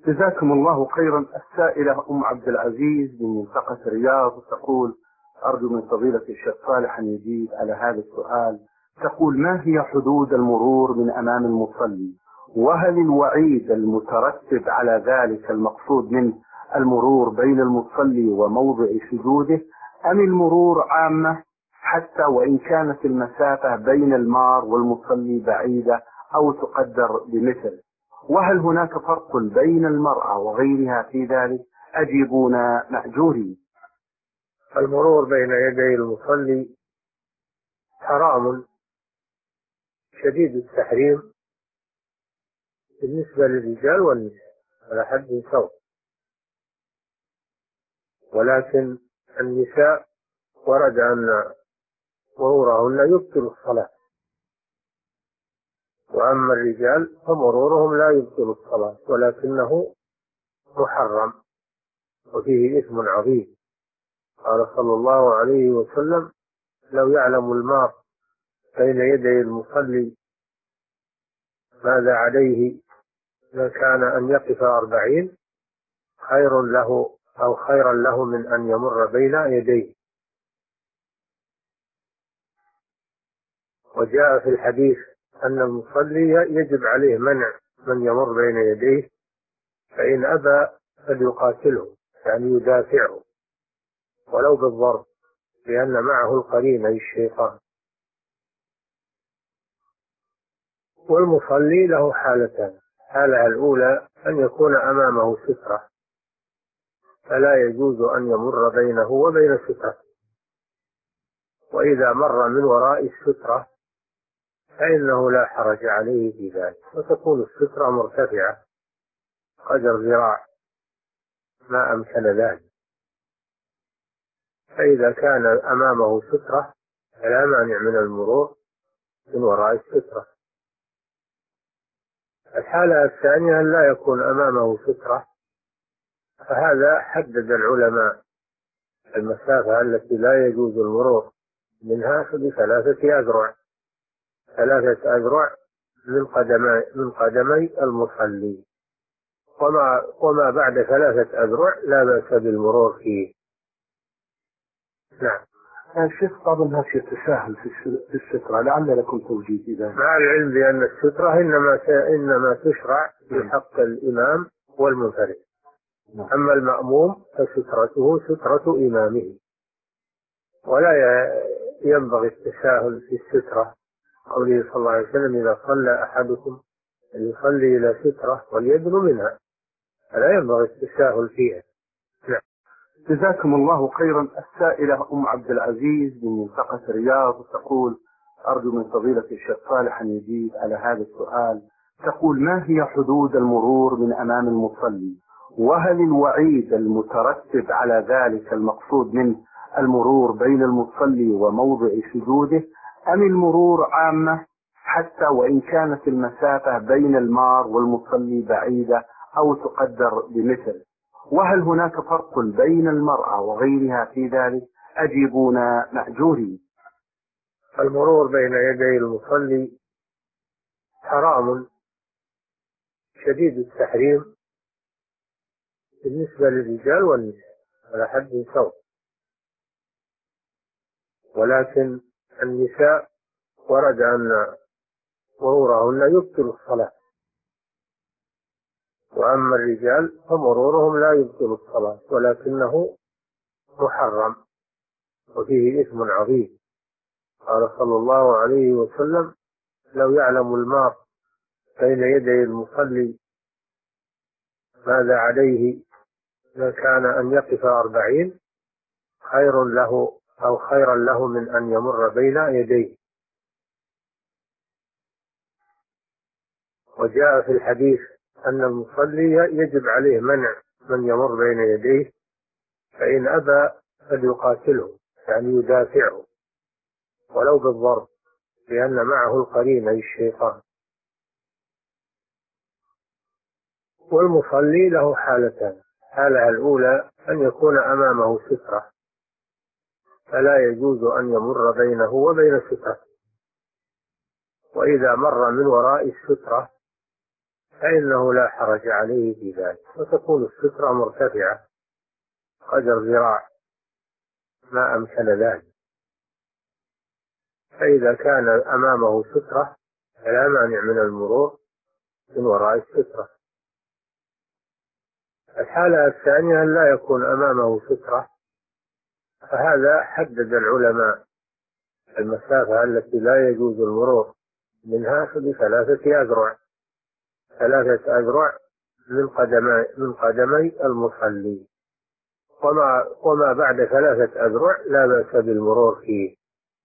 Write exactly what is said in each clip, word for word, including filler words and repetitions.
جزاكم الله خيرا. السائلة أم عبد العزيز من منطقة الرياض تقول: أرجو من فضيلة الشيخ صالح أن يجيب على هذا السؤال. تقول: ما هي حدود المرور من أمام المصلي؟ وهل الوعيد المترتب على ذلك المقصود منه المرور بين المصلي وموضع سجوده، أم المرور عامة حتى وإن كانت المسافة بين المار والمصلي بعيدة أو تقدر بمثل؟ وهل هناك فرق بين المرأة وغيرها في ذلك؟ أجيبونا مأجورين. المرور بين يدي المصلي حرام شديد التحريم بالنسبة للرجال والنساء على حد سواء، ولكن النساء ورد أن مرورهن يبطل الصلاة، وأما الرجال فمرورهم لا يبطل الصلاة ولكنه محرم وفيه إثم عظيم. قال صلى الله عليه وسلم: لو يعلم المار بين يدي المصلي ماذا عليه لكان أن يقف أربعين خير له أو خيرا له من أن يمر بين يديه. وجاء في الحديث أن المصلي يجب عليه منع من يمر بين يديه، فإن أبى فليقاتله، يعني يدافعه ولو بالضرب، لأن معه القرين أي الشيطان. والمصلي له حالتان: الحالة الأولى أن يكون أمامه سترة فلا يجوز أن يمر بينه وبين السترة، وإذا مر من وراء السترة فإنه لا حرج عليه في ذلك، وتكون السترة مرتفعة قدر ذراع ما أمكن ذلك. فإذا كان أمامه سترة فلا مانع من المرور من وراء السترة. الحالة الثانية أن لا يكون أمامه سترة، فهذا حدد العلماء المسافة التي لا يجوز المرور منها بثلاثة أذرع، ثلاثة أذرع من قدمي من قدمي المصلي، وما وما بعد ثلاثة أذرع لا بأس بالمرور فيه. نعم. الشيخ بعض الناس يتساهل في السترة، لعل لكم توجيه في ذلك. مع العلم بأن السترة إنما إنما تشرع في حق الإمام والمنفرد، أما المأموم فسترته سترة إمامه، ولا ينبغي التساهل في السترة. قوله صلى الله عليه وسلم: إذا صلى أحدكم يصلي إلى سترة وليدن منها، فلا ينبغي التساهل فيها. نعم. جزاكم الله خيرا. السائلة أم عبد العزيز من منطقة الرياض تقول: أرجو من فضيلة الشيخ صالح أن يجيب على هذا السؤال. تقول: ما هي حدود المرور من أمام المصلي؟ وهل الوعيد المترتب على ذلك المقصود منه المرور بين المصلي وموضع سجوده، أم المرور عامة حتى وإن كانت المسافة بين المار والمصلي بعيدة أو تقدر بمثل؟ وهل هناك فرق بين المرأة وغيرها في ذلك؟ أجيبونا مأجورين. المرور بين يدي المصلي حرام شديد التحريم بالنسبة للرجال والنساء على حد سواء، ولكن النساء ورد أن مرورهن يبطل الصلاة، وأما الرجال فمرورهم لا يبطل الصلاة ولكنه محرم وفيه إثم عظيم. قال صلى الله عليه وسلم: لو يعلم المار بين يدي المصلي ماذا عليه لكان أن يقف أربعين خير له أو خيرا له من أن يمر بين يديه. وجاء في الحديث أن المصلي يجب عليه منع من يمر بين يديه، فإن أبى فليقاتله، يعني يدافعه ولو بالضرب، لأن معه القرين أي الشيطان. والمصلي له حالتان: الحالة الأولى أن يكون أمامه سترة فلا يجوز أن يمر بينه وبين السترة، وإذا مر من وراء السترة فإنه لا حرج عليه في ذلك، وتكون السترة مرتفعة قدر ذراع ما أمكن ذلك. فإذا كان أمامه سترة فلا مانع من المرور من وراء السترة. الحالة الثانية أن لا يكون أمامه سترة، فهذا حدد العلماء المسافة التي لا يجوز المرور منها بثلاثة أذرع، ثلاثة أذرع من قدمي من قدمي المصلي، وما وما بعد ثلاثة أذرع لا بأس بالمرور فيه.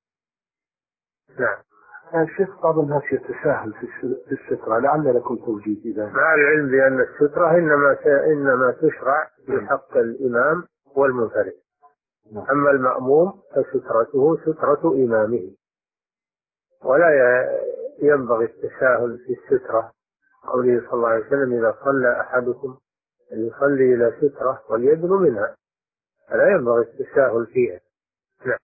نعم. الشيخ بعض الناس يتساهل في السترة، لعل لكم توجيه في ذلك. مع العلم بأن السترة إنما إنما تشرع في حق الإمام والمنفرد، أما المأموم فسترته سترة إمامه، ولا ينبغي التساهل في السترة. قوله صلى الله عليه وسلم: إذا صلى أحدكم يصلي إلى سترة وليدن منها، فلا ينبغي التساهل فيها.